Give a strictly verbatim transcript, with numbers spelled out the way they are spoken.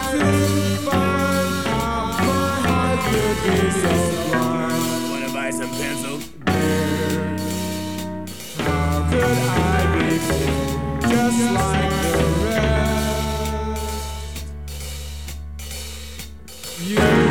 to find out my heart could be so blind. Wanna buy some pencils? Dear, how could I be free, just like the rest? You